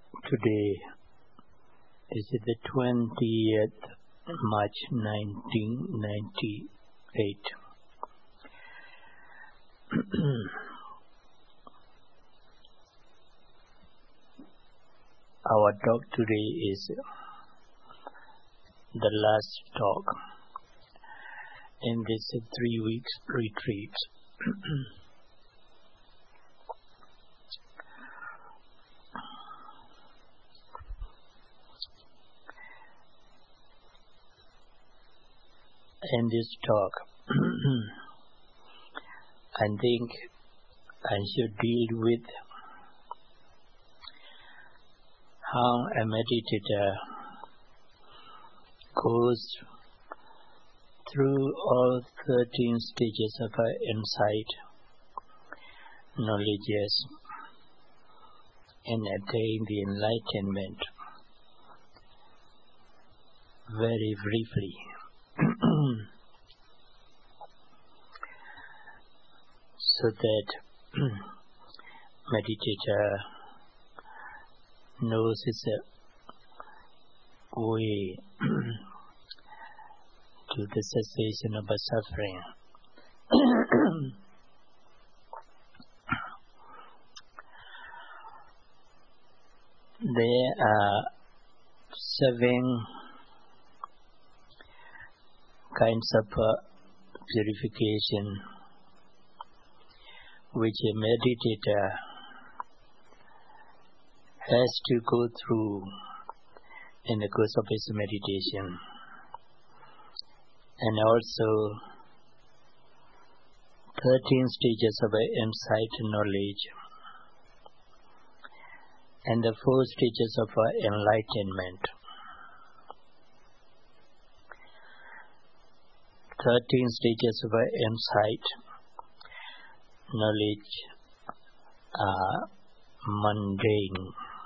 Today is the 20th March 1998. Our talk today is the last talk in this 3 weeks retreat. In this talk, I think I should deal with how a meditator goes through all 13 stages of insight, knowledges, and attain the enlightenment very briefly. So that meditator knows his way to the cessation of suffering. There are 7 kinds of purification which a meditator has to go through in the course of his meditation, and also 13 stages of insight knowledge and the 4 stages of enlightenment. 13 stages of insight knowledge are mundane.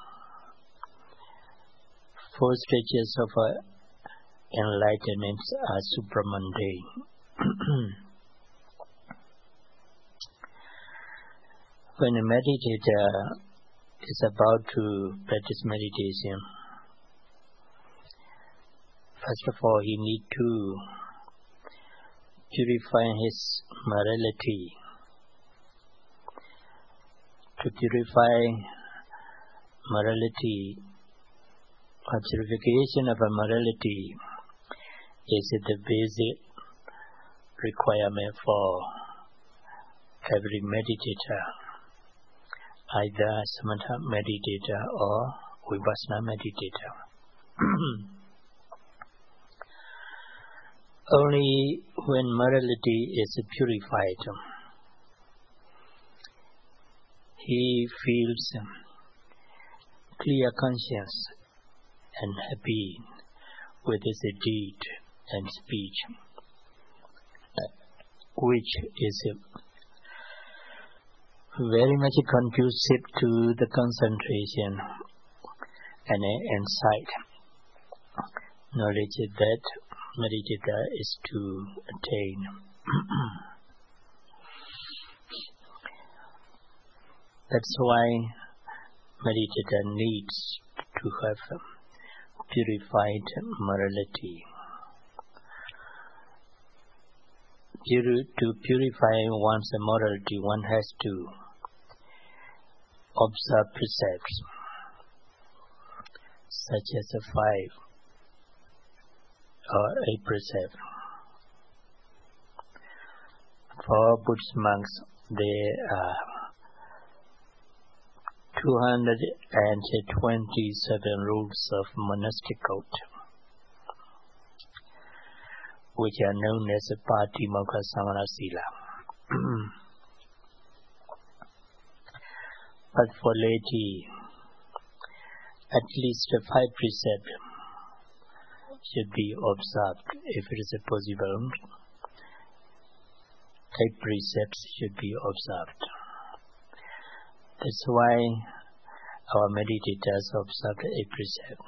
4 stages of enlightenment are supramundane. When a meditator is about to practice meditation, first of all he needs to purify his morality. To purify morality, or purification of a morality is the basic requirement for every meditator, either samatha meditator or vipassana meditator. Only when morality is purified, he feels clear conscience and happy with his deed and speech, which is very much conducive to the concentration and insight knowledge that meditator is to attain. That's why meditator needs to have purified morality. To purify one's morality, one has to observe precepts, such as 5 or 8 precepts. For Buddhist monks, there are 227 rules of monastic code, which are known as Patimokkha Samana Sila. But for laity, at least 5 precepts should be observed. If it is possible, 8 precepts should be observed. That's why our meditators observe 8 precepts.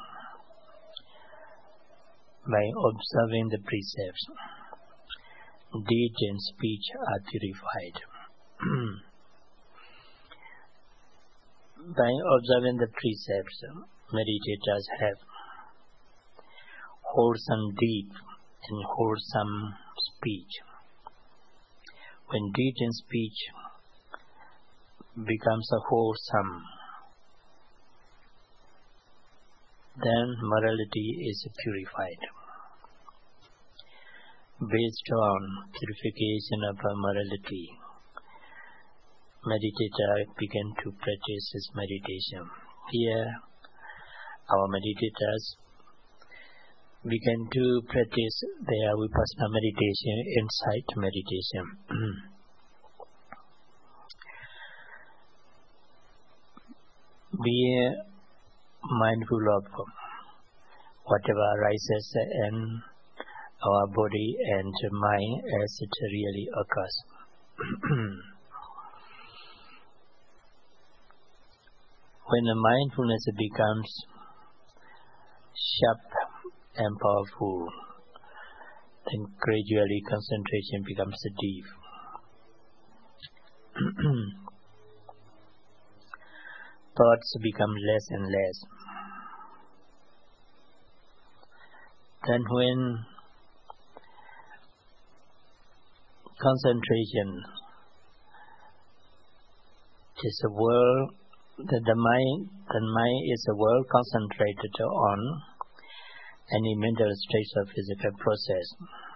By observing the precepts, deed and speech are purified. By observing the precepts, meditators have wholesome deed and wholesome speech. When deed and speech becomes a wholesome, then morality is purified. Based on purification of morality, meditator begin to practice his meditation. Here, our meditators begin to practice their vipassana meditation, insight meditation. Be mindful of whatever arises in our body and mind as it really occurs. When the mindfulness becomes sharp and powerful, then gradually concentration becomes deep. Thoughts become less and less. Then when concentration is the mind is well concentrated on any mental states of physical process.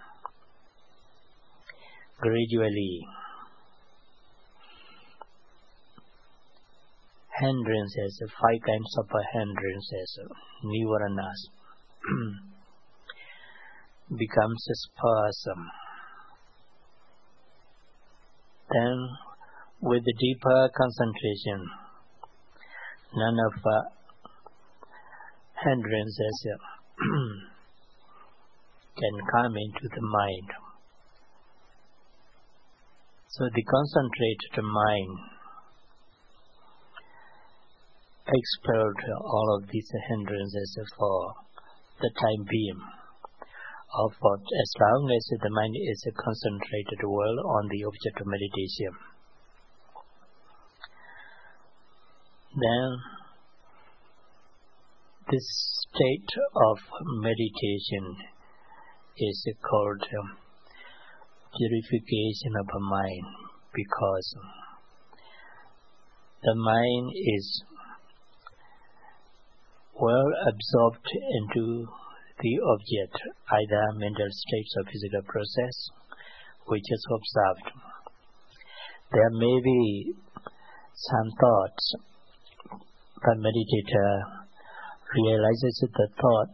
Gradually, hindrances, 5 kinds of hindrances, nivaranas, becomes spasm. Then, with the deeper concentration, none of hindrances can come into the mind. So the concentrated mind expelled all of these hindrances for the time being, or for as long as the mind is concentrated well on the object of meditation. Then this state of meditation is called purification of the mind, because the mind is well absorbed into the object, either mental states or physical process, which is observed. There may be some thoughts. The meditator realizes the thought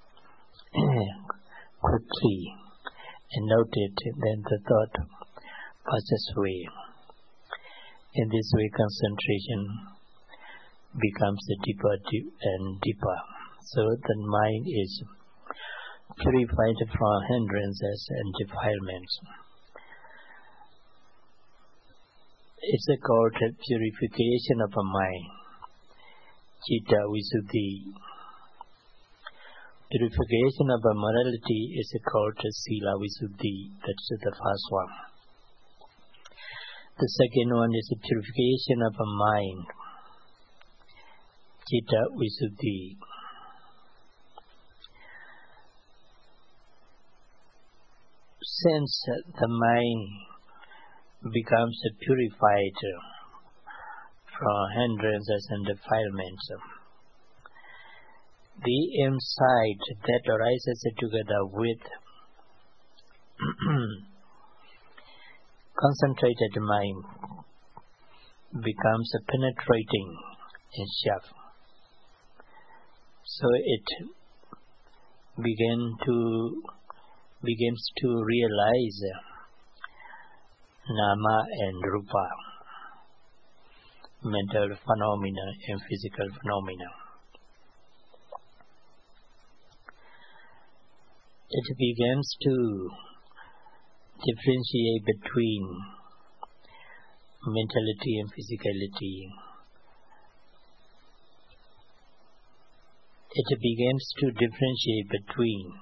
quickly and note it, then the thought passes away. In this way, concentration becomes deeper and deeper. So the mind is purified from hindrances and defilements. It's called purification of the mind. Citta Visuddhi. Purification of the morality is called Sila Visuddhi. That's the first one. The second one is purification of the mind. Citta Visuddhi. Since the mind becomes purified from hindrances and defilements, the insight that arises together with concentrated mind becomes penetrating and sharp. So it begins to realize nama and rupa, mental phenomena and physical phenomena. It begins to differentiate between mentality and physicality. It begins to differentiate between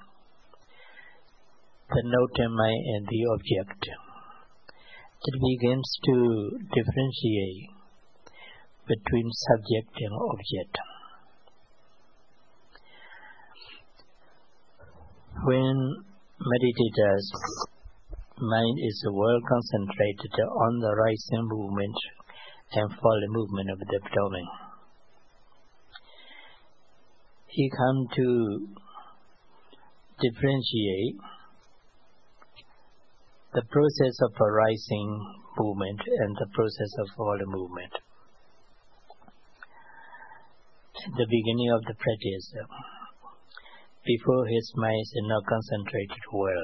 the note mind and the object. It begins to differentiate between subject and object. When meditators' mind is well concentrated on the rising movement and falling movement of the abdomen, he comes to differentiate the process of a rising movement and the process of falling movement. At the beginning of the practice, before his mind is not concentrated well,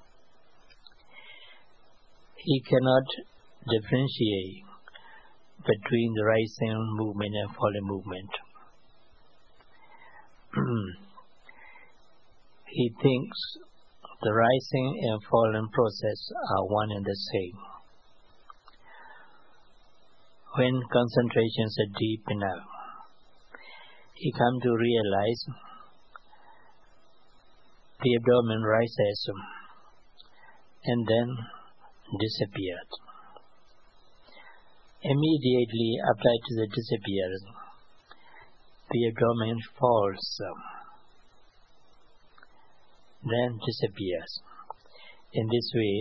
he cannot differentiate between the rising movement and falling movement. He thinks the rising and falling process are one and the same. When concentrations are deep enough, he comes to realize the abdomen rises and then disappears. Immediately after it disappears, the abdomen falls, then disappears. In this way,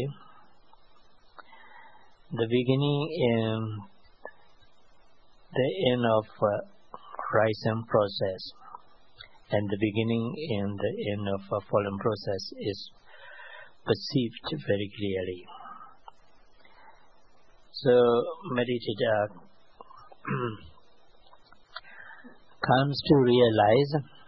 the beginning and the end of rising process and the beginning and the end of a falling process is perceived very clearly. So meditator comes to realize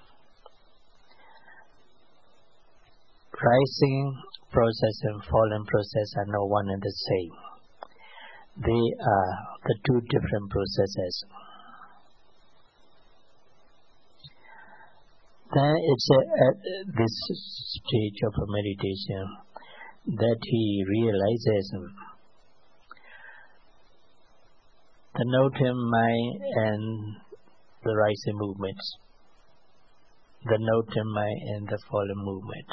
rising process and falling process are not one and the same. They are the two different processes. Then it's at this stage of a meditation that he realizes the noting mind and the rising movements, the noting mind and the falling movement.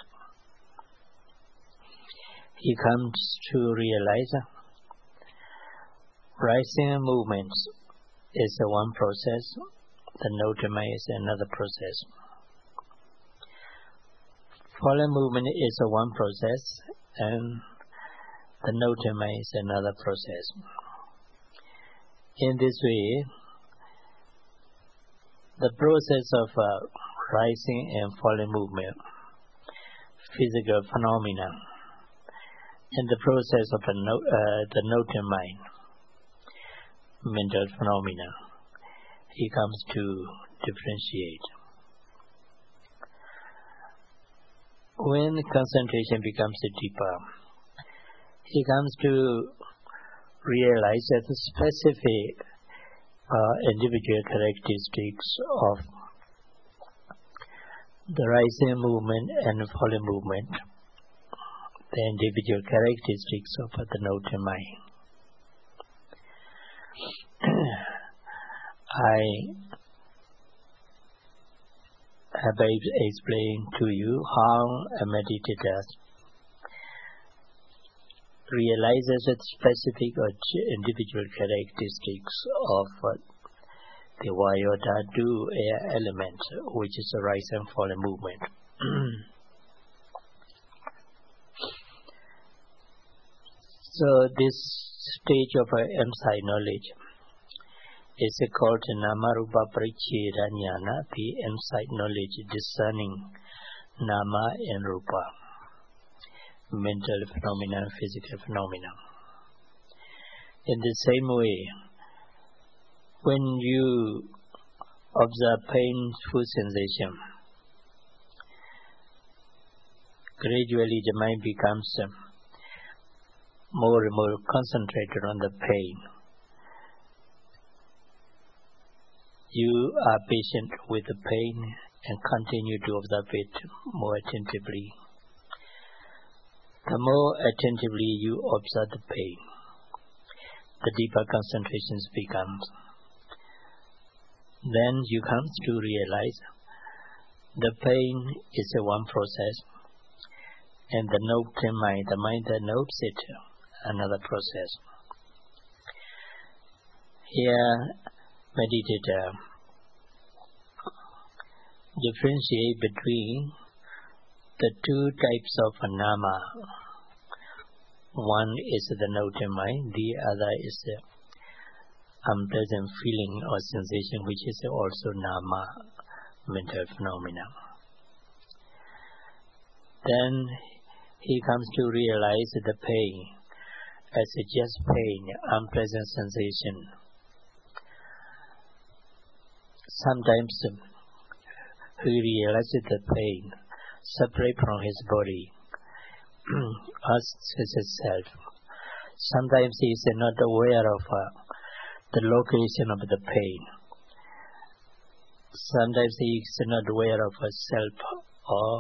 He comes to realize rising movements is one process, the noting mind is another process. Falling movement is one process and the noting mind is another process. In this way, the process of rising and falling movement, physical phenomena, and the process of the noting mind, mental phenomena, he comes to differentiate. When concentration becomes deeper, he comes to realize that the specific individual characteristics of the rising movement and falling movement, the individual characteristics of the noting mind. I have explained to you how a meditator realizes the specific or individual characteristics of the Vayodhatu element, which is a rise and fall movement. So this stage of insight knowledge is called Namarupa Paricheda Jnana, the insight knowledge discerning Nama and Rupa, mental phenomena, physical phenomena. In the same way, when you observe painful sensation, gradually the mind becomes more and more concentrated on the pain. You are patient with the pain and continue to observe it more attentively. The more attentively you observe the pain, the deeper concentrations become. Then you come to realize the pain is a one process, and the noting mind, the mind that notes it, another process. Here, meditator differentiate between the two types of nama. One is the noted mind, the other is the unpleasant feeling or sensation, which is also nama, mental phenomena. Then he comes to realize the pain as just pain, unpleasant sensation. Sometimes he realizes the pain separate from his body, asks himself. Sometimes he is not aware of the location of the pain. Sometimes he is not aware of a self or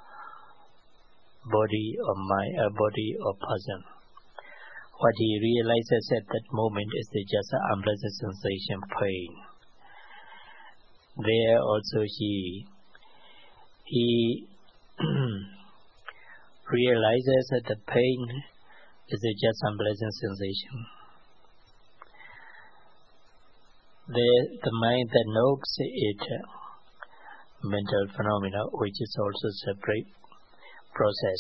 body or mind, body or person. What he realizes at that moment is just an unpleasant sensation, pain. There also he realizes that the pain is just unpleasant sensation. The mind that knows it, mental phenomena, which is also separate process.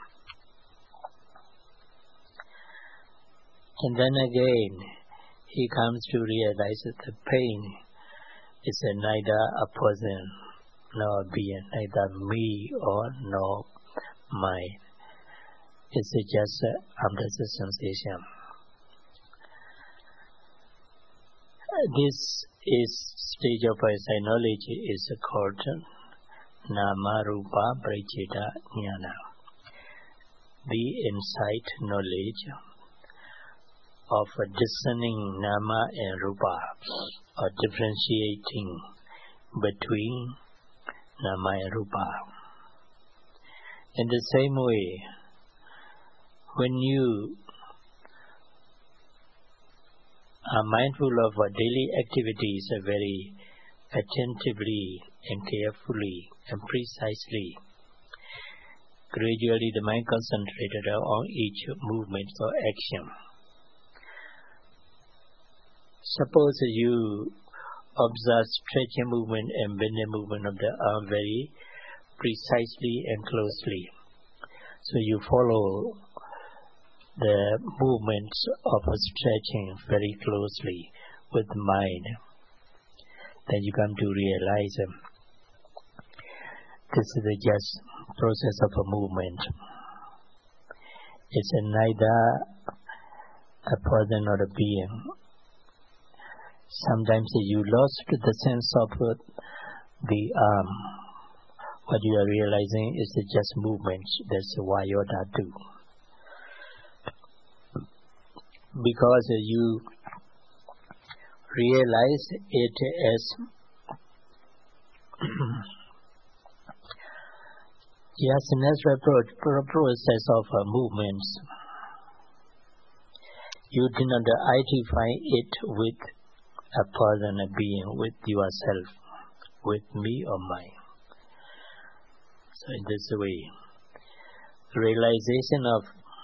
And then again, he comes to realize that the pain is neither a person nor being, neither me or nor mine. It's just an unpleasant sensation. This stage of insight knowledge is called Nama Rupa Pariccheda Jnana. The insight knowledge of discerning Nama and Rupa, or differentiating between Nama and Rupa. In the same way, when you are mindful of daily activities very attentively and carefully and precisely, gradually the mind concentrated on each movement or action. Suppose you observe stretching movement and bending movement of the arm very precisely and closely. So you follow the movements of stretching very closely with mind. Then you come to realize this is just process of a movement. It's neither a person or a being. Sometimes you lost the sense of the arm. What you are realizing is just movements. That's why you do. Because you realize it as just a natural process of movements. You do not identify it with a person, a being, with yourself, with me or mine. So in this way, realization of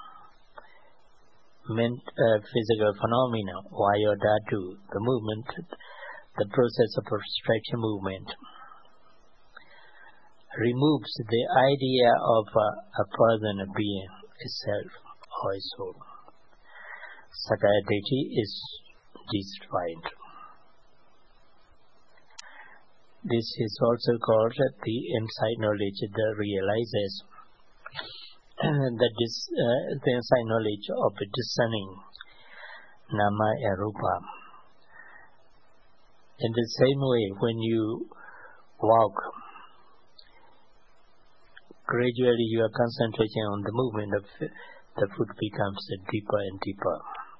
physical phenomena, vaya dhatu, the movement, the process of abstraction movement, removes the idea of a person, a being, a self, or a soul. Sakkaya Ditthi is destroyed. This is also called the insight knowledge that realizes that the insight knowledge of discerning Nama and Rupa. In the same way, when you walk, gradually your concentration on the movement of the foot becomes deeper and deeper.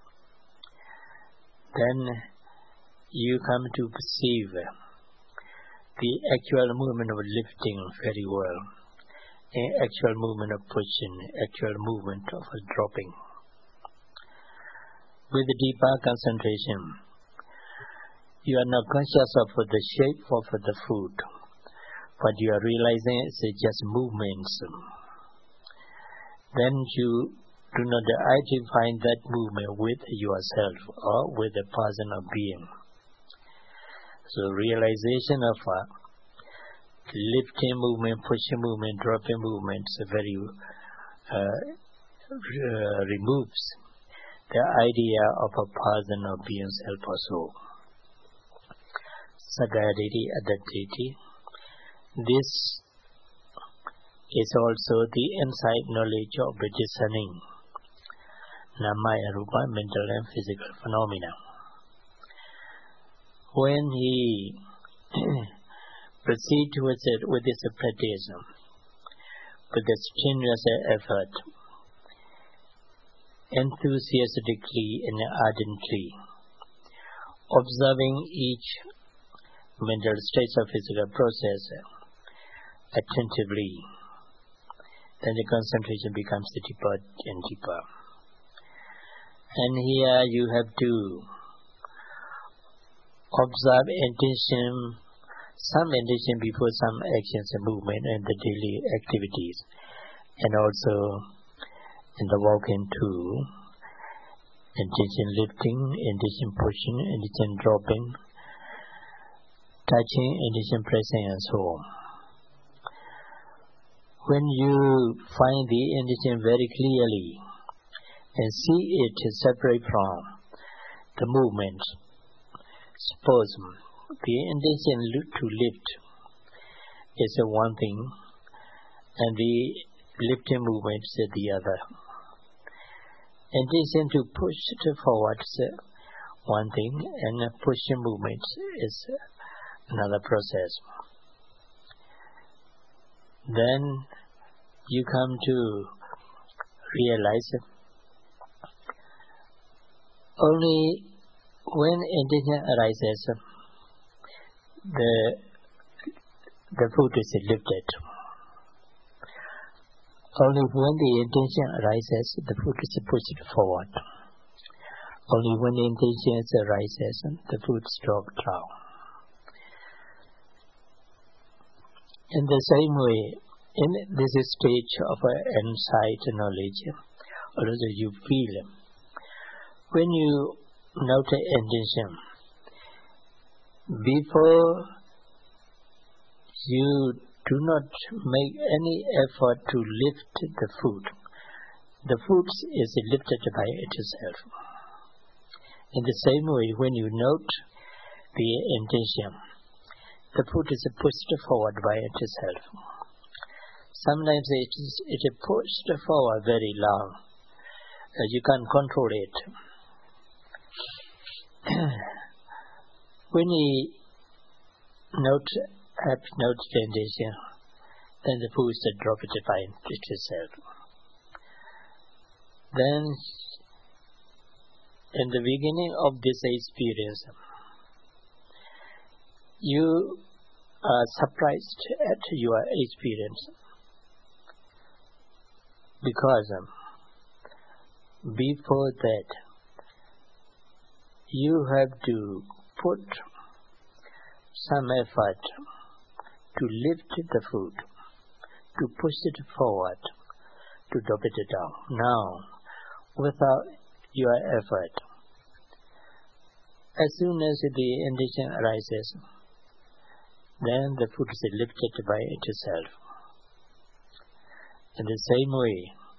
Then you come to perceive the actual movement of lifting very well, and actual movement of pushing, actual movement of dropping. With deeper concentration, you are not conscious of the shape of the foot, but you are realizing it's just movements. Then you do not identify that movement with yourself or with a person or being. So realization of lifting movement, pushing movement, dropping movements removes the idea of a person or being self or soul. Sagaditi Adattiti. This is also the inside knowledge of the discerning Namaya Rupa, mental and physical phenomena. When he proceeds with this practice, with the strenuous effort, enthusiastically and ardently, observing each mental state or physical process attentively, then the concentration becomes deeper and deeper. And here you have to observe intention, some intention before some actions and movement and the daily activities, and also in the walking too, intention lifting, intention pushing, intention dropping, touching, intention pressing, and so on. When you find the intention very clearly and see it separate from the movement, suppose the intention to lift is one thing and the lifting movement is the other. Intention to push it forward is one thing and pushing movement is another process. Then you come to realize only when intention arises, the foot is lifted. Only when the intention arises, the foot is pushed forward. Only when the intention arises, the foot is dropped down. In the same way, in this stage of insight knowledge, also you feel, when you note intention, before you do not make any effort to lift the foot is lifted by itself. In the same way, when you note the intention, the foot is pushed forward by itself. Sometimes it is pushed forward very long. You can't control it. When you note the intention, then the foot is dropped by itself. Then, in the beginning of this experience, you are surprised at your experience because before that you have to put some effort to lift the foot, to push it forward, to drop it down. Now, without your effort, as soon as the intention arises, then the foot is lifted by itself. In the same way,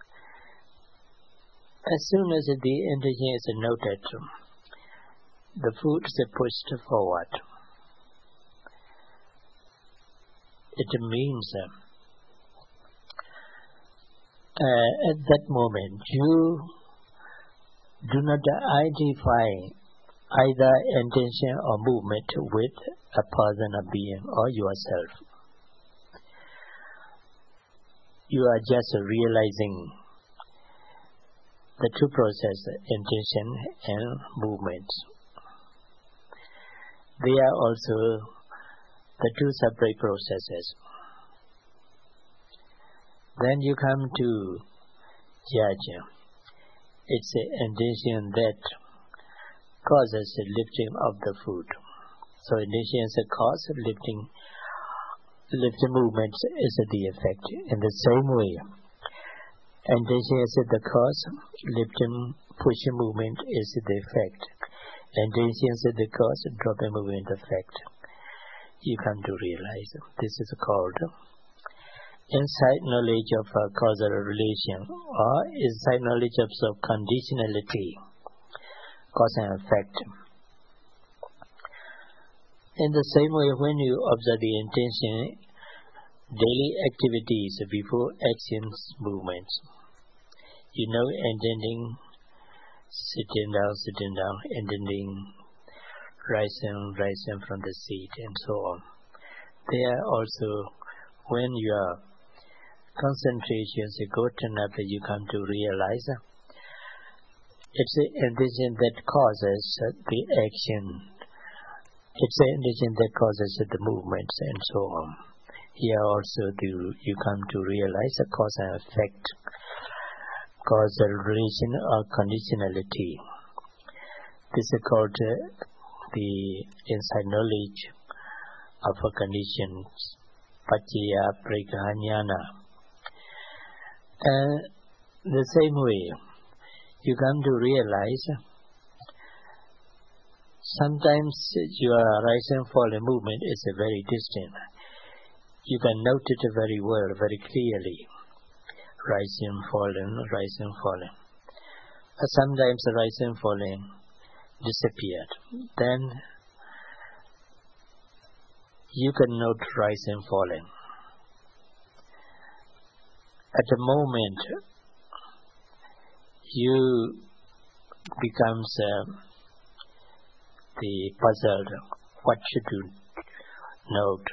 as soon as the intention is noted, the foot is pushed forward. It means at that moment you do not identify either intention or movement with a person, a being, or yourself. You are just realizing the two processes, intention and movement. They are also the two separate processes. Then you come to judge. It's the intention that causes the lifting of the foot. So intention is the cause, lifting movement is the effect. In the same way, intention is the cause, lifting, pushing movement is the effect. Intention is the cause, dropping movement effect. you come to realize. This is called insight knowledge of causal relation or insight knowledge of conditionality, cause and effect. In the same way, when you observe the intention, daily activities before actions, movements, you know intending, sitting down, intending, rising from the seat, and so on. There also, when your concentration is good enough, you come to realize it's the intention that causes the action. It's the intention that causes the movements, and so on. Here also you come to realize the cause and effect, causal relation or conditionality. This is called the insight knowledge of conditions, paccaya prekahanyana. And the same way, you come to realize sometimes your rise and fall movement is very distant. You can note it very well, very clearly. Rising, falling. But sometimes the rising, falling disappeared. Then you can note rising, falling. At the moment, you becomes the puzzled. What should you note?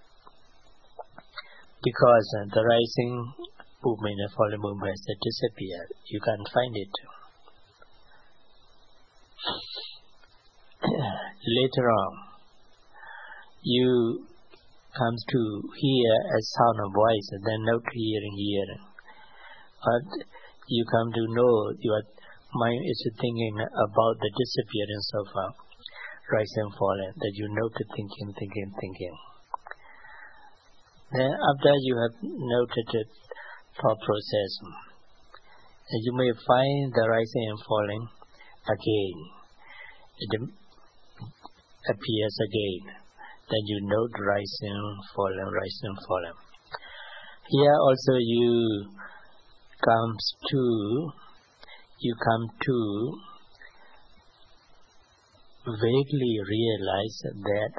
Because the rising movement and falling movement has disappeared. You can't find it. Later on, you come to hear a sound of voice, and then note hearing. But you come to know your mind is thinking about the disappearance of rise and fall, that you note thinking. Then after you have noted the thought process, you may find the rising and falling again. It appears again. Then you note rising, falling. Here also you come to vaguely realize that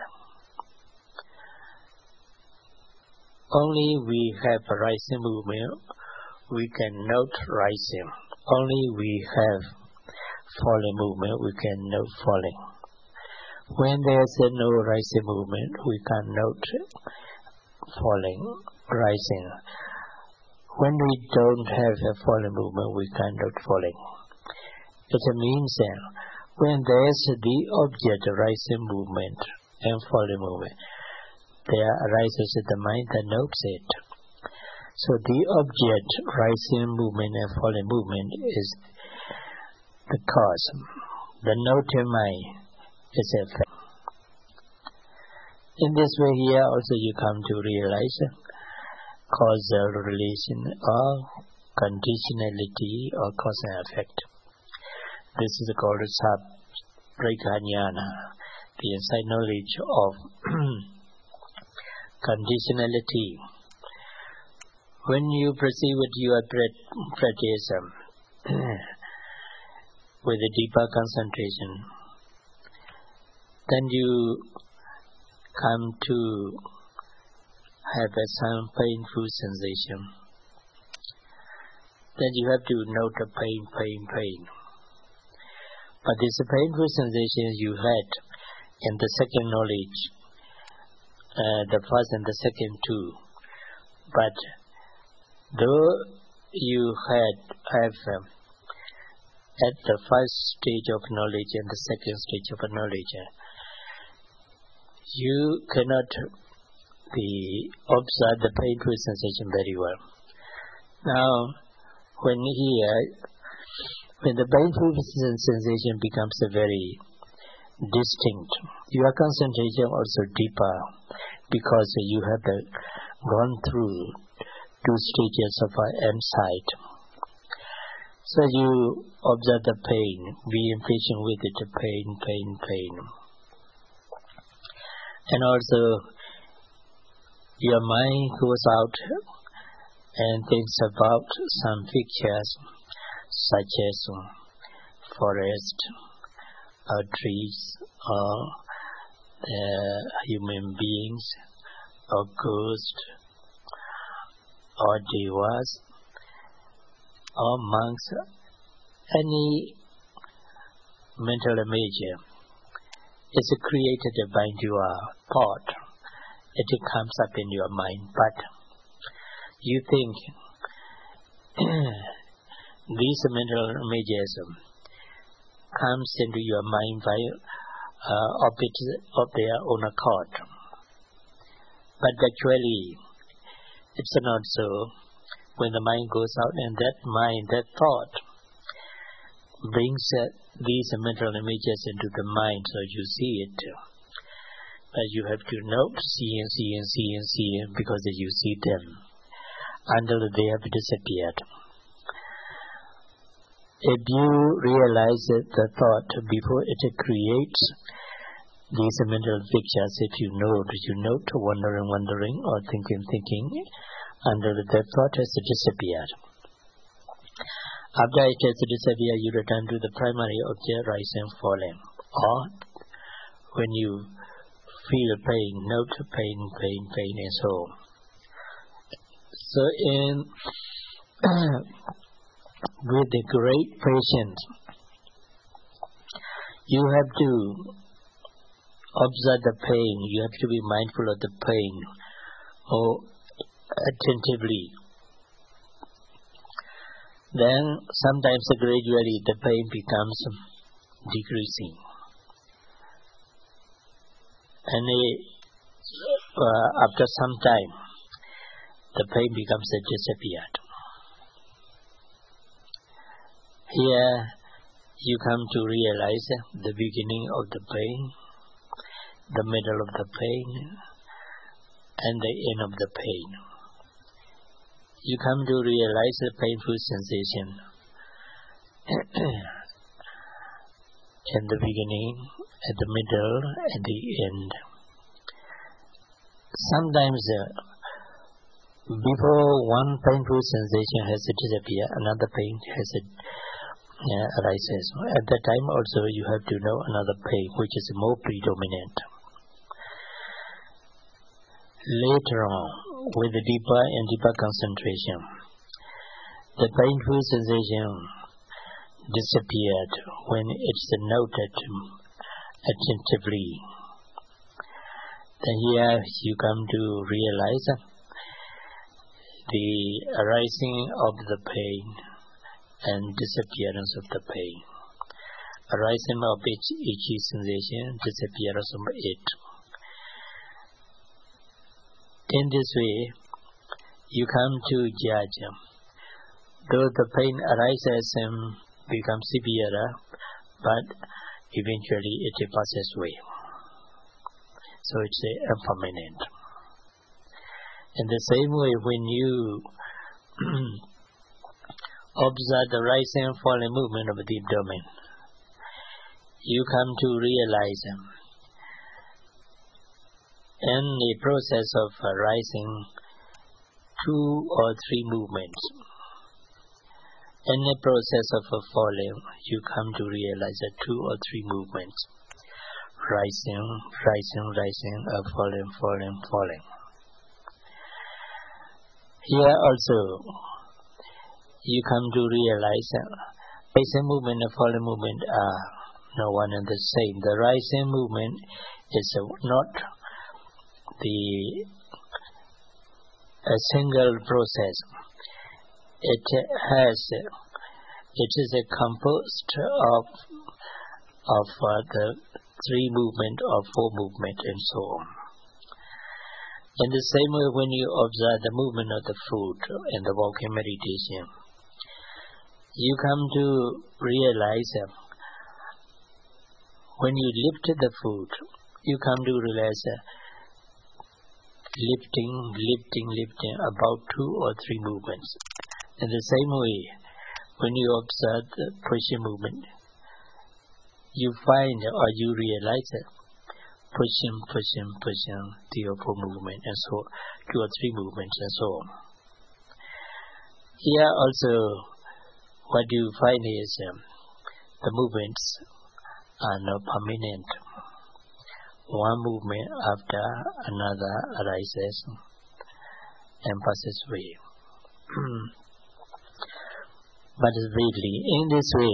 only we have a rising movement, we can note rising. Only we have falling movement, we can note falling. When there is no rising movement, we can note falling, rising. When we don't have a falling movement, we can note falling. It means that when there is the object rising movement and falling movement, there arises the mind that notes it. So the object rising movement and falling movement is the cause. The noting mind is effect. In this way here also you come to realize causal relation or conditionality or cause and effect. This is called Sabrekanyana, the insight knowledge of conditionality. When you proceed with your practice with a deeper concentration, then you come to have some painful sensation. Then you have to note the pain. But this painful sensation you had in the second knowledge, the first and the second too. But though you have at the first stage of knowledge and the second stage of knowledge, you cannot observe the painful sensation very well. Now, when the painful sensation becomes very distinct, your concentration also deeper, because you have gone through two stages of insight. So you observe the pain, be impatient with it, the pain. And also, your mind goes out and thinks about some pictures such as forest or trees or human beings or ghosts or devas or monks, any mental image is created by your thought. It comes up in your mind, but you think these mental images comes into your mind by of their own accord. But actually, it's not so. When the mind goes out and that thought brings these mental images into the mind, so you see it. But you have to note, see, because you see them until they have disappeared. If you realize the thought before it creates these mental pictures, if you note wondering or thinking until the thought has disappeared. After it has disappeared, you return to the primary object, rising, falling. Or when you feel pain, note pain, and so on. So with the great patience, you have to observe the pain. You have to be mindful of the pain or attentively. Then sometimes gradually the pain becomes decreasing. And after some time, the pain becomes disappeared. Here you come to realize the beginning of the pain, the middle of the pain, and the end of the pain. You come to realize the painful sensation in the beginning, at the middle, and the end. Sometimes before one painful sensation has disappeared, another pain has arises. At that time also you have to know another pain which is more predominant. Later on, with the deeper and deeper concentration, the painful sensation disappeared when it's noted attentively. Then here you come to realize the arising of the pain and disappearance of the pain. Arising of each sensation, disappearance of it. In this way, you come to judge. Though the pain arises and becomes severer, but eventually it passes away. So it's impermanent. In the same way, when you observe the rising and falling movement of the deep domain, you come to realize in the process of rising 2 or 3 movements. In the process of falling, you come to realize 2 or 3 movements. Rising, falling. Here also, you come to realize rising movement and falling movement are no one and the same. The rising movement is not a single process. It is composed of the 3 movement or 4 movement and so on. In the same way, when you observe the movement of the foot in the walking meditation, you come to realize when you lift the foot, you come to realize lifting about 2 or 3 movements. In the same way, when you observe the pushing movement, you find or you realize pushing 3 or 4 movements and so 2 or 3 movements and so on. Here also what you find is the movements are not permanent. One movement after another arises and passes away. But really, in this way,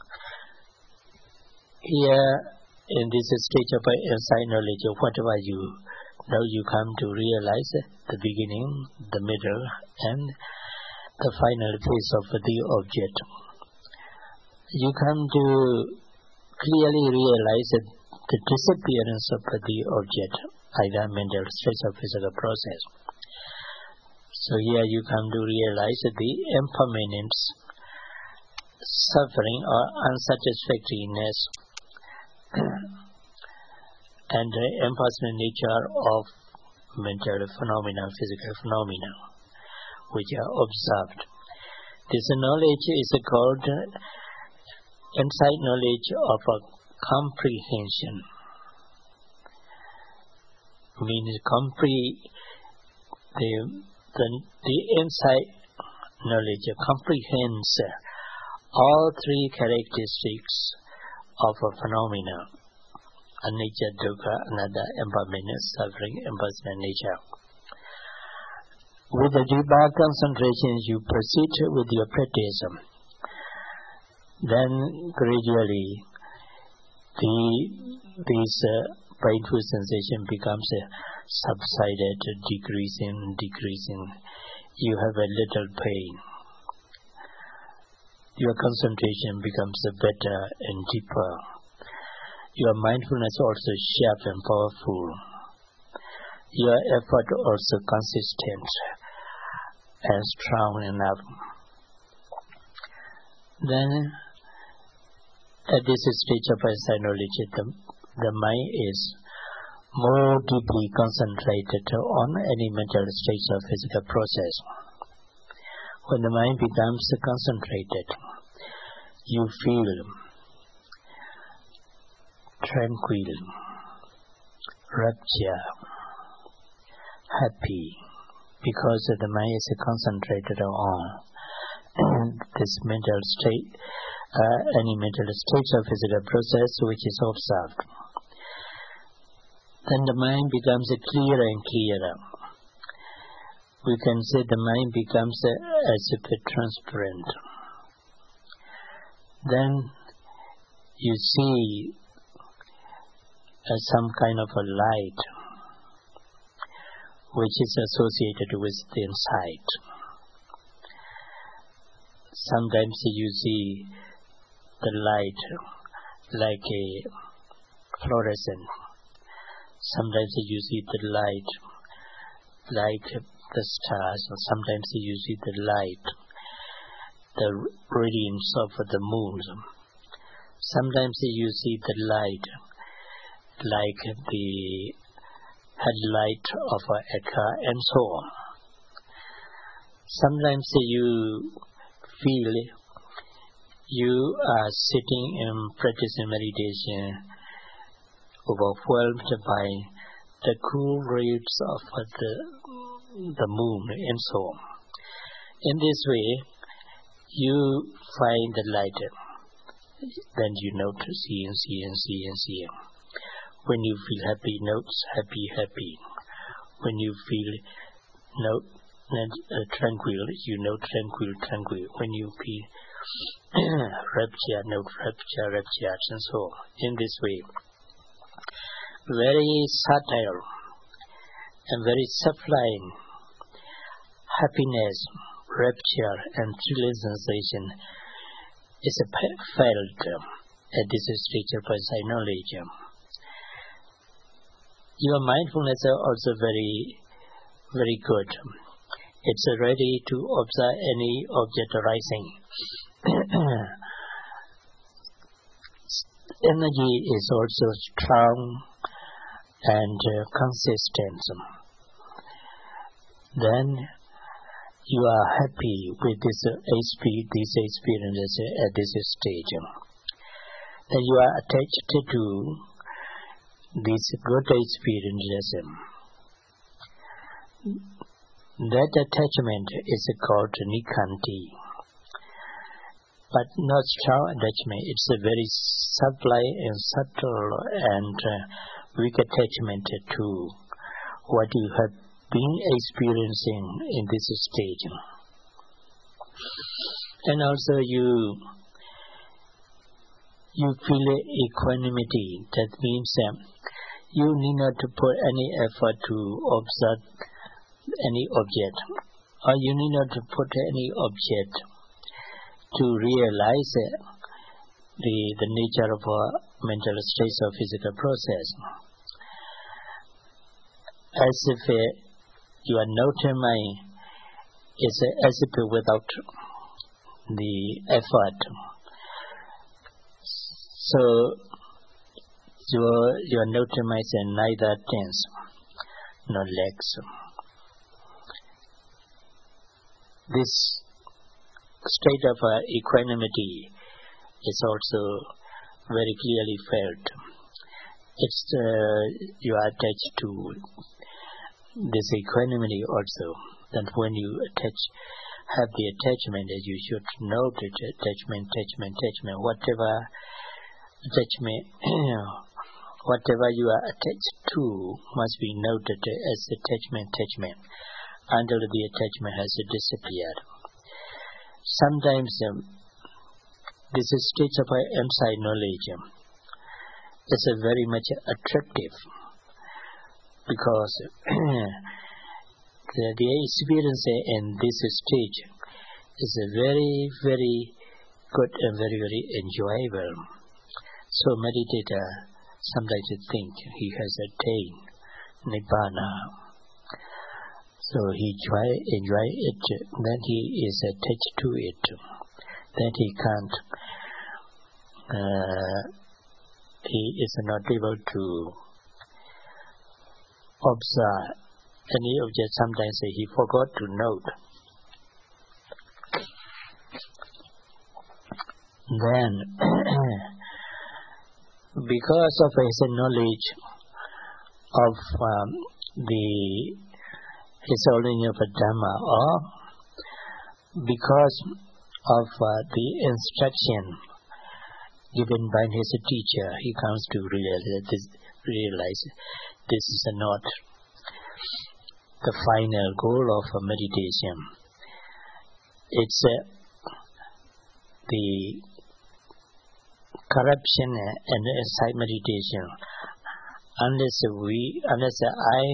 here in this stage of insight knowledge, whatever you know, you come to realize the beginning, the middle, and the final phase of the object. You come to clearly realize the disappearance of the object, either mental state or physical process. So here you come to realize the impermanence, suffering or unsatisfactoriness, and the impersonal nature of mental phenomena, physical phenomena, which are observed. This knowledge is called insight knowledge of a comprehension. Means the insight knowledge comprehends all 3 characteristics of a phenomena: anicca, dukkha, anatta, impermanence, suffering, impersonal nature. With a deeper concentration, you proceed with your practice. Then gradually, this painful sensation becomes subsided, decreasing. You have a little pain. Your concentration becomes better and deeper. Your mindfulness also sharp and powerful. Your effort also consistent and strong enough. Then, at this stage of insight knowledge, the mind is more deeply concentrated on any mental state or physical process. When the mind becomes concentrated, you feel tranquil, rapture, happy, because the mind is concentrated on this mental state, any mental state or physical process which is observed. Then the mind becomes clearer and clearer. We can say the mind becomes as if transparent. Then you see some kind of a light which is associated with the insight. Sometimes you see the light like a fluorescent. Sometimes you see the light like the stars. Sometimes you see the light, the radiance of the moon. Sometimes you see the light like the headlight of a car, and so on. Sometimes you feel you are sitting and practicing meditation, overwhelmed by the cool rays of the moon, and so on. In this way, you find the light. Then you note, see. When you feel happy, notes happy. When you feel tranquil, you note tranquil. When you feel rapture, note rapture, and so on. In this way, very subtle and very sublime happiness, rapture, and thrilling sensation is felt at this stage of insight knowledge. Your mindfulness is also very, very good. It's ready to observe any object arising. Energy is also strong and consistent. Then you are happy with these experiences at this stage. Then you are attached to these good experiences, that attachment is called nikanti. But not strong attachment, it's a very subtle and subtle and weak attachment to what you have been experiencing in this stage. And also you feel equanimity. That means you need not to put any effort to observe any object, or you need not to put any object to realize the nature of a mental state or physical process. As if your noting mind is as if without the effort. So your noting mind is neither tense nor lax. This state of equanimity is also very clearly felt. It's you are attached to this equanimity also. That when you have the attachment, you should note it, attachment. Whatever attachment, whatever you are attached to must be noted as attachment until the attachment has disappeared. Sometimes this state of insight knowledge is very much attractive because the experience in this stage is very, very good and very, very enjoyable. So meditator sometimes think he has attained Nibbana. So he enjoy it, then he is attached to it, then he can't, he is not able to observe any object. Sometimes he forgot to note. Then, because of his knowledge of his knowledge of Dhamma, or because of the instruction given by his teacher, he comes to realize this is not the final goal of meditation. It's the corruption and insight meditation. Unless I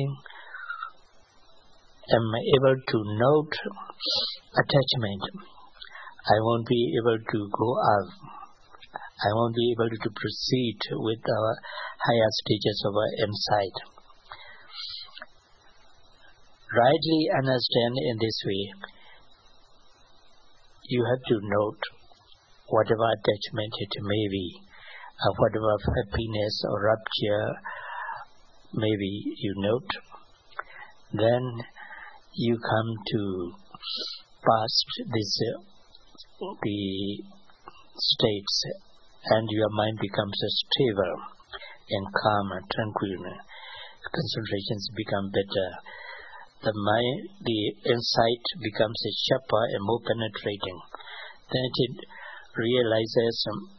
am able to note attachment, I won't be able to go up. I won't be able to proceed with our higher stages of insight. Rightly understand in this way, you have to note whatever attachment it may be, whatever happiness or rapture may be, you note. Then you come to past the states, and your mind becomes stable and calm and tranquil. Concentrations become better. The insight becomes sharper and more penetrating. Then it realizes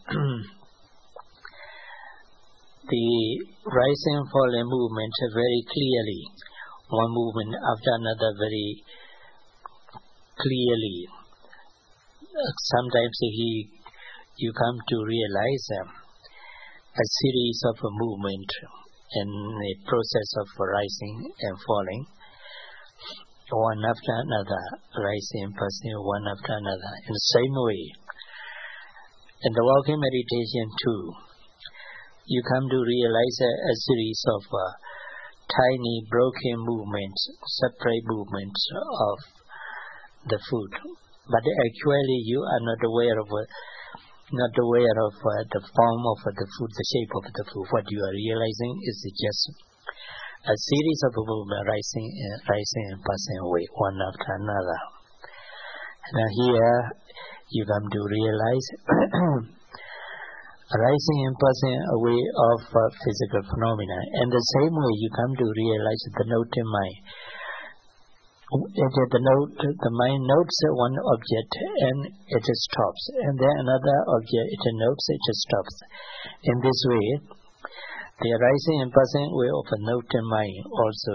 the rising and falling movement very clearly, one movement after another very clearly. Sometimes you come to realize a series of movement in the process of rising and falling, one after another, rising, passing, one after another. In the same way, in the walking meditation too, you come to realize a series of tiny broken movements, separate movements of the foot. But actually you are not aware of the form of the foot, the shape of the foot. What you are realizing is just a series of movements rising and passing away, one after another. Now here you come to realize arising and passing away of physical phenomena. And the same way you come to realize the note in mind. The mind notes one object and it stops, and then another object it notes, it stops. In this way, the arising and passing away of a note in mind also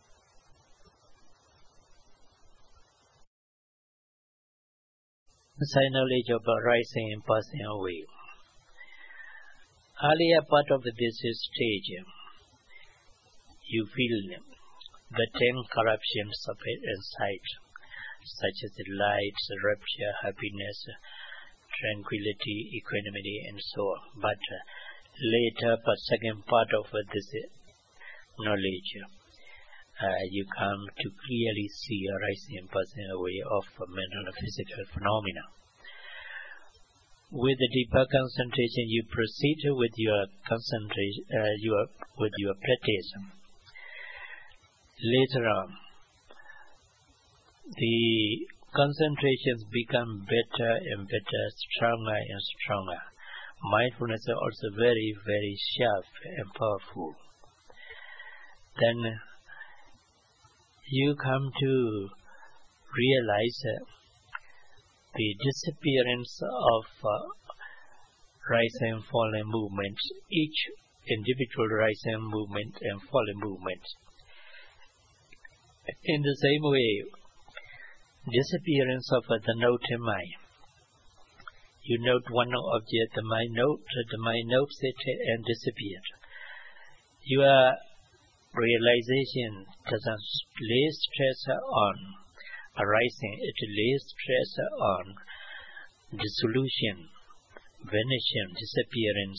inside knowledge of arising and passing away. Earlier part of this stage, you feel the 10 corruptions of insight, such as light, rapture, happiness, tranquility, equanimity, and so on. But later, second part of this knowledge, you come to clearly see arising and passing away of mental and physical phenomena. With the deeper concentration, you proceed with your concentration, with your practice. Later on, the concentrations become better and better, stronger and stronger. Mindfulness is also very, very sharp and powerful. Then you come to realize the disappearance of rising and falling movements, each individual rising movement and falling movement. In the same way, disappearance of the note in mind. You note one object, the mind notes it and disappears. Your realization doesn't lay stress on arising, it lays stress on dissolution, vanishing, disappearance.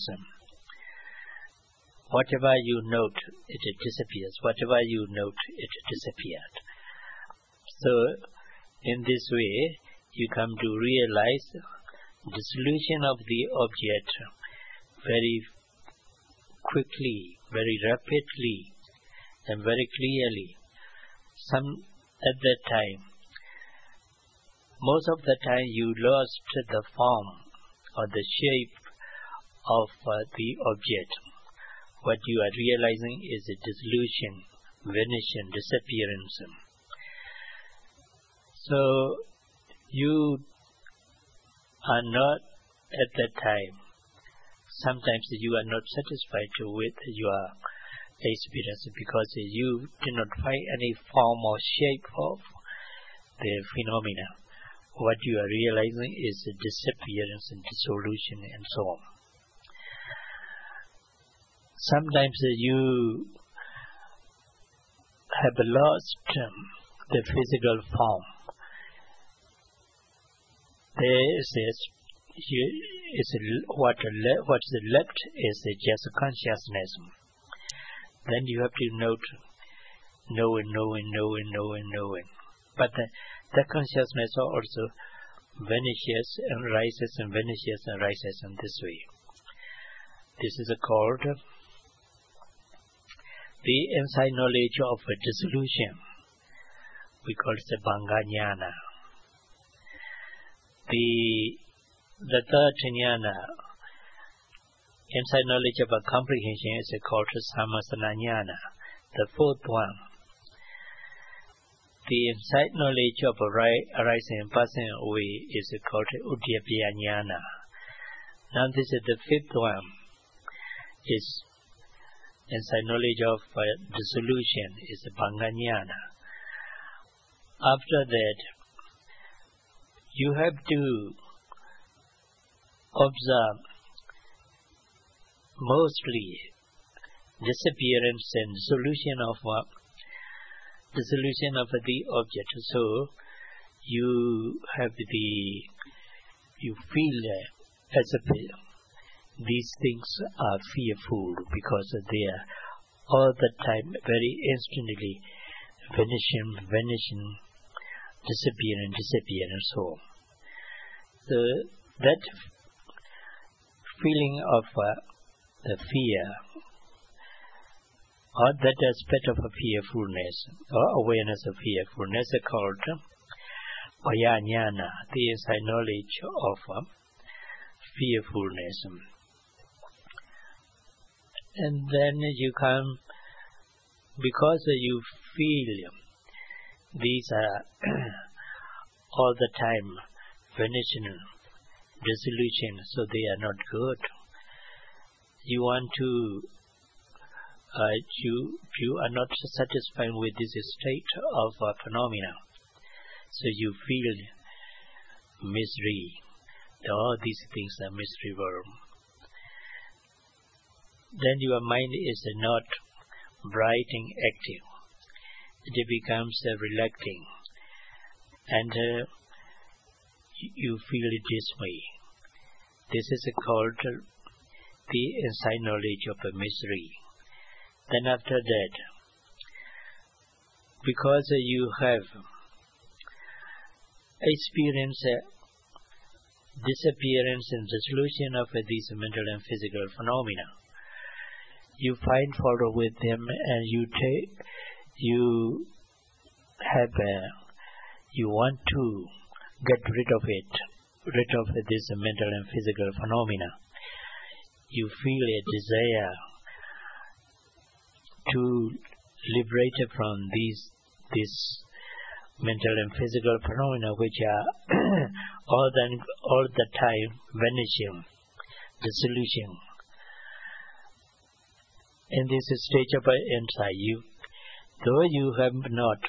Whatever you note, it disappears. Whatever you note, it disappeared. So, in this way, you come to realize dissolution of the object very quickly, very rapidly, and very clearly. At that time, most of the time you lost the form or the shape of the object. What you are realizing is a dissolution, vanishing, disappearance. So, you are not at that time. Sometimes you are not satisfied with your experience because you do not find any form or shape of the phenomena. What you are realizing is a disappearance and dissolution and so on. Sometimes you have lost the physical form. What is left is just consciousness. Then you have to note knowing. But the consciousness also vanishes and rises and vanishes and rises in this way. This is called the inside knowledge of dissolution. We call it the Bhanga Jnana. The third jnana, inside knowledge of comprehension, is called Sammasana Jnana. The fourth one, the inside knowledge of arising and passing away, is called Uddiyapaya Jnana. Now this is the fifth one, is inside knowledge of dissolution, is Bhanga Jnana. After that, you have to observe mostly disappearance and dissolution of the object. So you feel as if these things are fearful because they are all the time very instantly vanishing, disappearing, and so on. So that feeling of the fear, or that aspect of fearfulness, or awareness of fearfulness, is called Bhaya Jnana, the inside knowledge of fearfulness. And then you come, because you feel these are all the time vanishing, dissolution, so they are not good. You want to, you are not satisfied with this state of phenomena, so you feel misery. All these things are miserable. Then your mind is not bright and active. It becomes relaxing, and you feel dismay. This is called the inside knowledge of misery. Then after that, because you have experienced disappearance and dissolution of these mental and physical phenomena, you find fault with them, and you want to get rid of it, rid of this mental and physical phenomena. You feel a desire to liberate from these mental and physical phenomena, which are all the time vanishing, dissolution. In this stage of insight, though you have not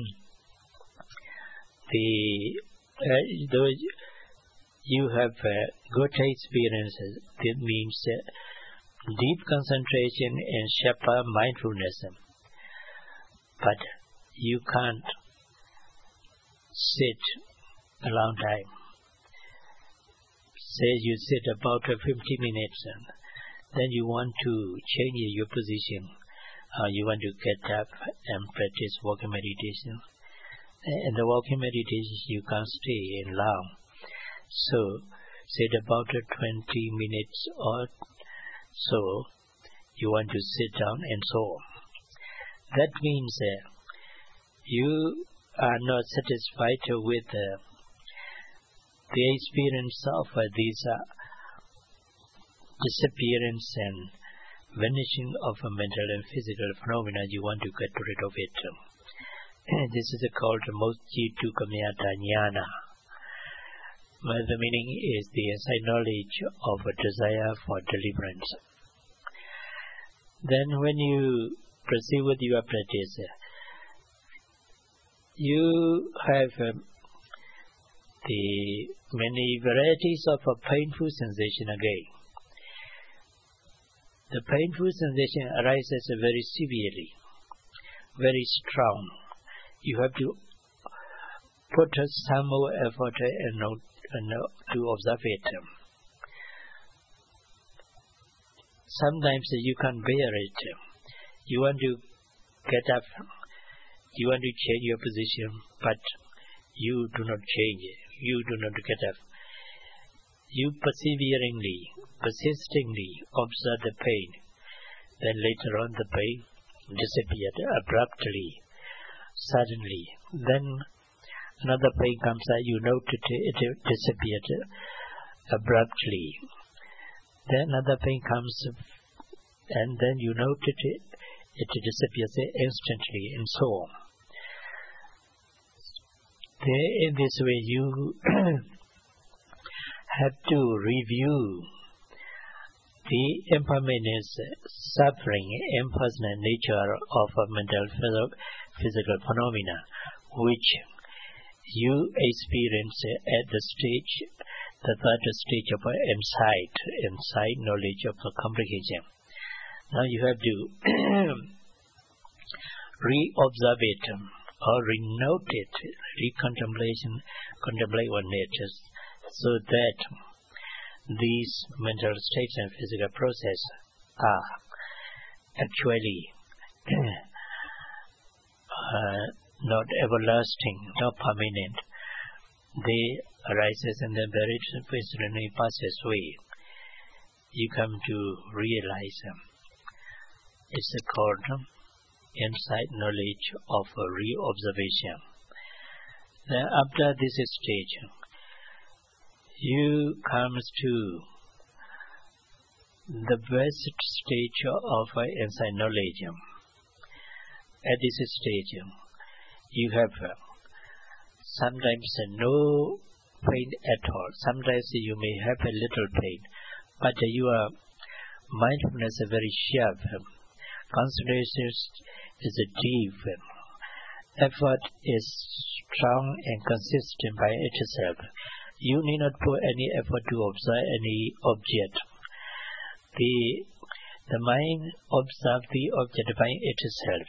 though you have good experiences, that means deep concentration and sharper mindfulness, but you can't sit a long time. Say you sit about 50 minutes, then you want to change your position. You want to get up and practice walking meditation. In the walking meditation, you can't stay in long. So, sit about 20 minutes or so. You want to sit down and so on. That means you are not satisfied with the experience of these disappearance and vanishing of mental and physical phenomena. You want to get rid of it. This is called Mochitu Kamyata Jnana. The meaning is the inside knowledge of a desire for deliverance. Then when you proceed with your practice, you have the many varieties of a painful sensation again. The painful sensation arises very severely, very strong. You have to put some more effort to observe it. Sometimes you can't bear it. You want to get up, you want to change your position, but you do not change. You do not get up. You persistingly observe the pain. Then later on the pain disappeared abruptly, suddenly. Then another pain comes out, you notice it disappeared abruptly. Then another pain comes, and then you notice it disappears instantly, and so on. In this way, you have to review the impermanence, suffering, impersonal nature of mental physical phenomena, which you experience at the third stage of insight knowledge of comprehension. Now you have to re-observe it, or re-note it, contemplate on it, so that these mental states and physical process are actually not everlasting, not permanent. They arises and then very presently passes away. You come to realize it's called insight knowledge of re-observation. Then after this stage, you comes to the best stage of insight knowledge. At this stage, you have sometimes no pain at all. Sometimes you may have a little pain, but your mindfulness is very sharp. Concentration is deep. Effort is strong and consistent by itself. You need not put any effort to observe any object. The mind observes the object by itself.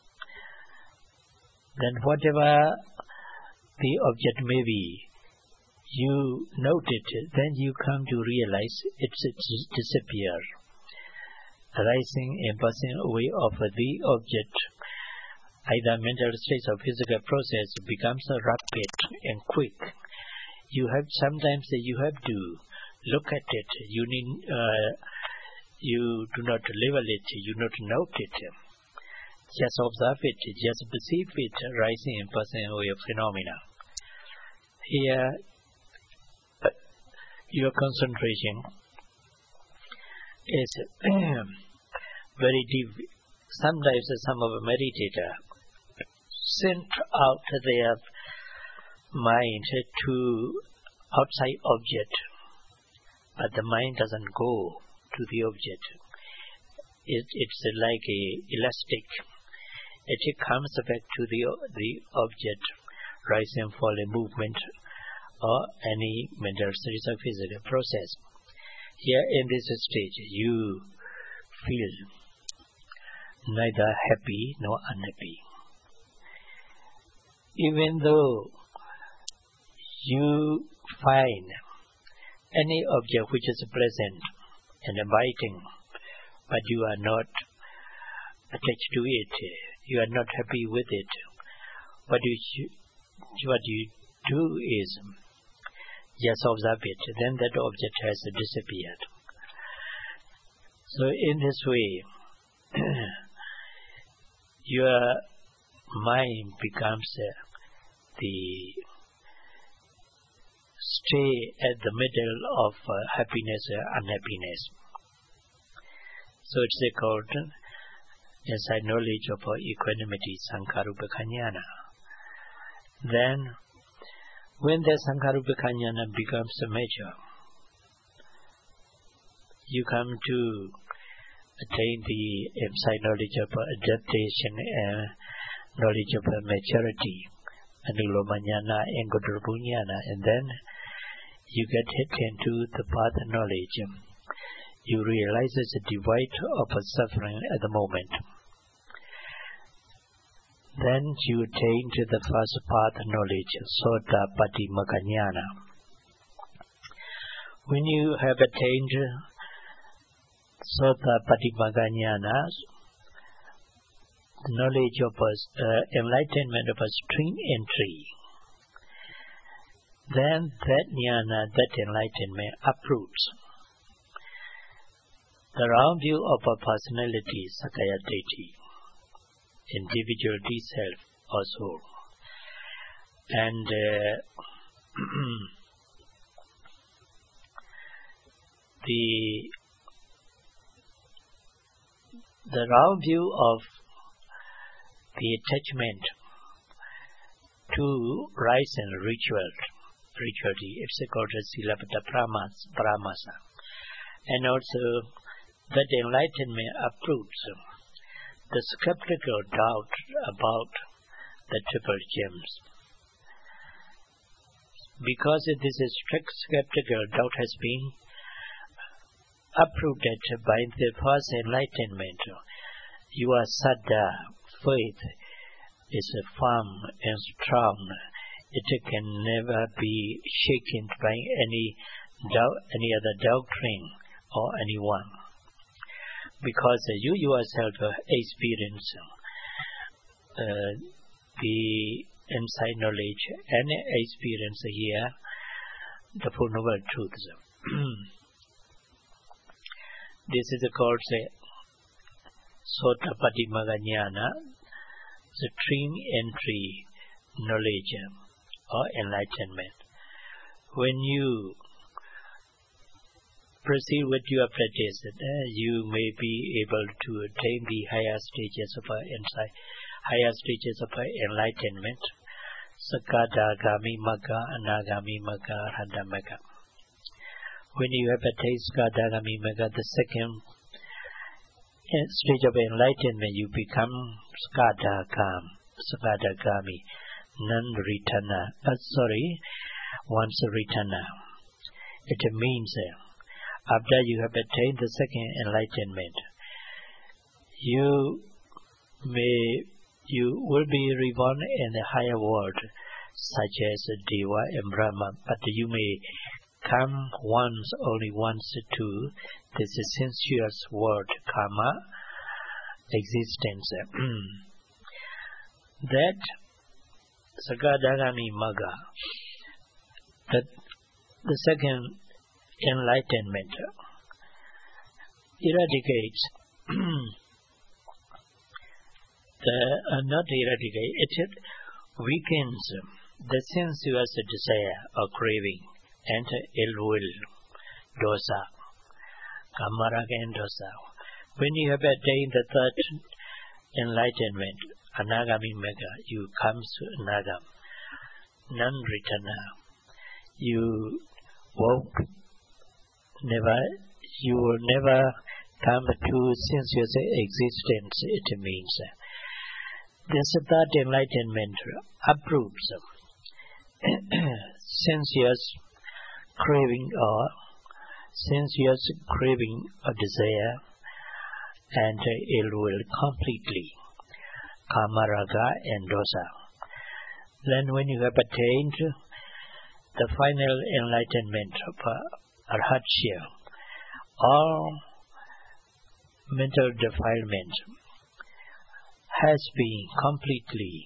Then whatever the object may be, you note it, then you come to realize it disappears. Arising and passing away of the object, either mental state or physical process, becomes rapid and quick. Sometimes you have to look at it. You do not label it. You do not note it. Just observe it. Just perceive it, rising and passing away of phenomena. Here, your concentration is very deep. Sometimes some of the meditators send out their mind to outside object, but the mind doesn't go to the object. It's like a elastic. It comes back to the object, rise and fall in movement, or any mental state or physical process. Here in this stage, you feel neither happy nor unhappy. Even though you find any object which is pleasant and inviting, but you are not attached to it, you are not happy with it, what you do is just observe it, then that object has disappeared. So in this way, your mind becomes the stay at the middle of happiness or unhappiness. So it's called insight knowledge of equanimity, Sankharupekkhaññāna. Then, when the Sankharupekkhaññāna becomes mature, you come to attain the insight knowledge of adaptation and knowledge of maturity, Anulomaññāna and Godrupaññāna, and then you get hit into the path of knowledge. You realize the divide of suffering at the moment. Then you attain to the first path of knowledge, Sotapattimagga-ññāna. When you have attained Sotapattimagga-ññāna, knowledge of enlightenment of a stream entry, then that jnana, that enlightenment uproots the wrong view of a personality, Sakkaya Ditthi, individuality, self or soul. And the wrong view of the attachment to rites and rituality, it's called Silabbata Paramasa. And also that enlightenment uproots the skeptical doubt about the triple gems. Because this strict skeptical doubt has been uprooted by the first enlightenment, your saddha, faith, is firm and strong. It can never be shaken by any other doctrine or anyone. Because you yourself experience the insight knowledge and experience here the Four Noble Truths. This is called Sotapattimagga-ññāna, the stream entry knowledge or enlightenment. When you proceed with your practice, you may be able to attain the higher stages of insight, higher stages of enlightenment, Sakadagami Magga, Anagami Magga, Arhanta Magga. When you have attained Sakadagami Magga, the second stage of enlightenment, you become Sakadagami, non-returner. Once a returner. It means after you have attained the second enlightenment, you will be reborn in the higher world, such as Deva and Brahma, but you may come only once to this sensuous world, karma, existence. That Sakadagami Magga, that the second enlightenment eradicates it weakens the sensuous desire or craving and ill will, dosa, kamaraga and dosa. When you have attained the third enlightenment, Anagami Magga, you come to Anagam, non-returner. You will never come to sensuous existence, it means. This third enlightenment approves sensuous craving or desire and ill will completely, kamaraga and dosa. Then when you have attained the final enlightenment of arhatya, all mental defilement has been completely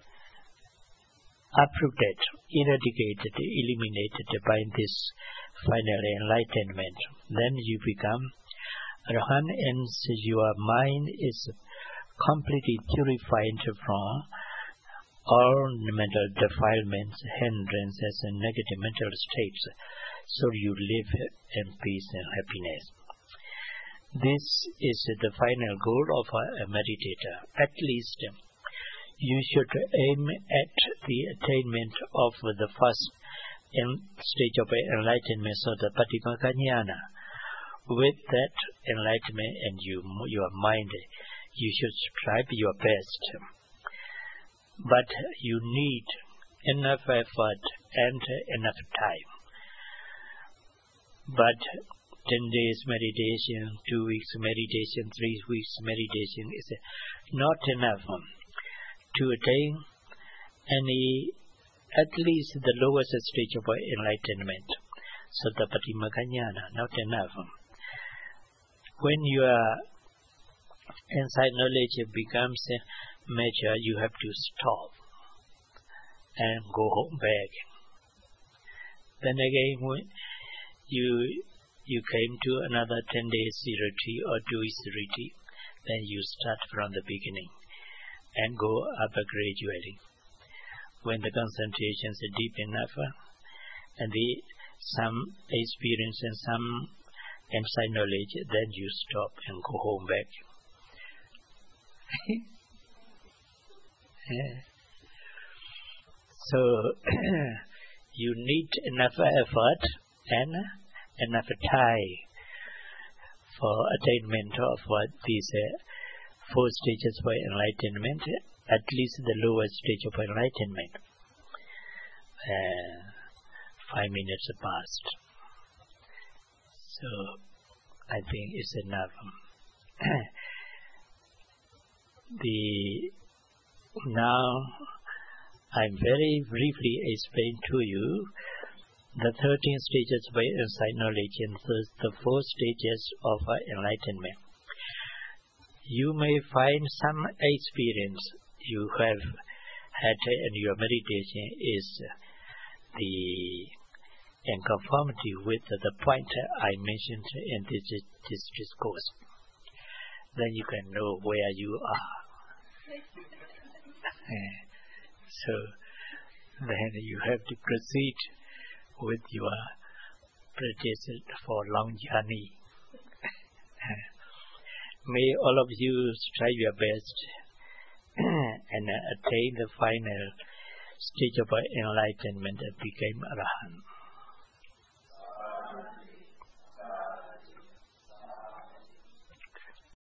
uprooted, eradicated, eliminated by this final enlightenment. Then you become Arhan, and your mind is completely purified from all mental defilements, hindrances, and negative mental states, so you live in peace and happiness. This is the final goal of a meditator. At least you should aim at the attainment of the first stage of enlightenment, so the Patimokkha Jnana. With that enlightenment and your mind, you should strive your best. But you need enough effort and enough time. But 10 days meditation, 2 weeks meditation, 3 weeks meditation is not enough to attain at least the lowest stage of enlightenment. So the Patimokkha Jnana, not enough. When your insight knowledge becomes mature, you have to stop and go home back. Then again, when you came to another 10 days retreat or 2 weeks retreat, then you start from the beginning and go up gradually. When the concentration is deep enough and some experience and some insight knowledge, then you stop and go home back. So you need enough effort and enough time for attainment of these 4 stages of enlightenment, at least the lowest stage of enlightenment. 5 minutes passed. So I think it's enough. Now I very briefly explain to you the 13 stages of insight knowledge and the 4 stages of enlightenment. You may find some experience you have had in your meditation is in conformity with the point I mentioned in this discourse. Then you can know where you are. So then you have to proceed with your practice for long journey. May all of you try your best and attain the final stage of enlightenment and become Arahant.